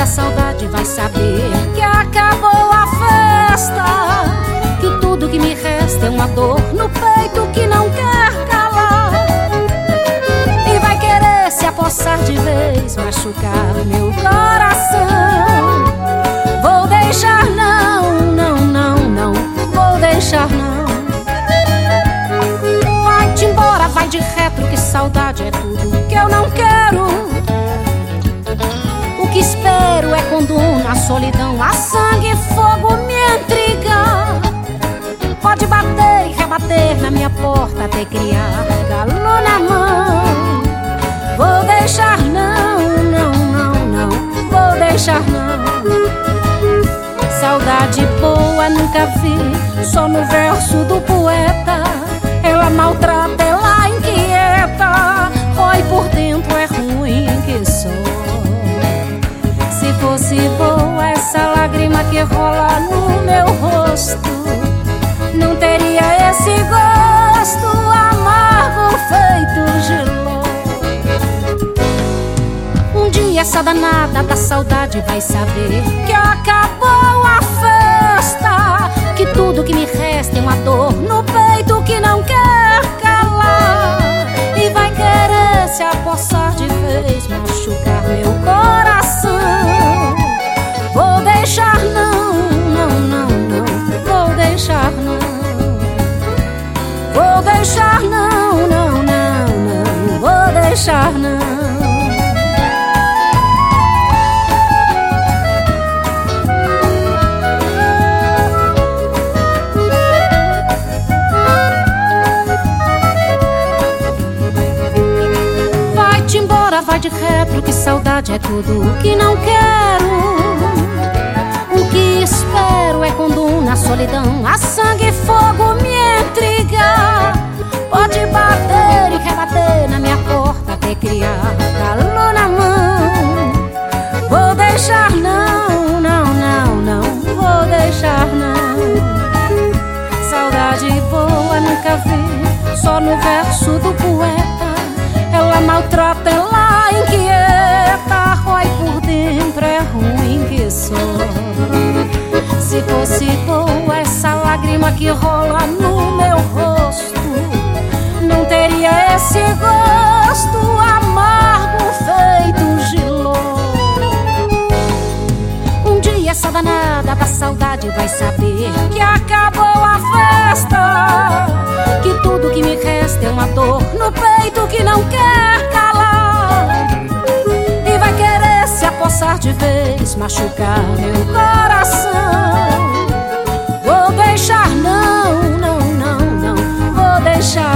saudade vai saber que acabou a festa, que tudo que me resta é uma dor no peito que não quer calar, e vai querer se apossar de vez, machucar meu coração. Vou deixar não, não, não, não, vou deixar não. Vai-te embora, vai de retro, que saudade é tudo que eu não quero. O que espero é quando na solidão a sangue e fogo me intriga. Pode bater e rebater na minha porta até criar calor na mão. Vou deixar não, não, não, não, vou deixar não. Saudade boa nunca vi, só no verso do poeta. Ela maltrata, ela inquieta, rói por dentro, é ruim que só. Se fosse boa essa lágrima que rola no meu rosto, não teria esse gosto amargo feito giló. Um dia essa danada da saudade vai saber que acabou a festa, que tudo que me resta é uma dor no peito que não quer calar, e vai querer se apossar de vez, machucar meu coração. Vou deixar não, não, não, não, vou deixar não. Vou deixar não, não, não, não, vou deixar não. Vai-te embora, vai de retro, que saudade é tudo que não quero. O que espero é quando na solidão a sangue e fogo me intriga. Pode bater e rebater na minha porta até criar calor na mão. Vou deixar não, não, não, não, vou deixar não. Saudade boa nunca vi, só no verso do poeta. Ela maltrata, ela inquieta, rói por dentro, é ruim que só. Se fosse boa essa lágrima que rola no meu rosto, não teria esse gosto amargo feito giló. Um dia essa danada da saudade vai saber que acabou a festa, que tudo que me resta é uma dor no peito que não quer calar, e vai querer se apossar de vez, machucar meu coração. Vou deixar não, não, não, não, vou deixar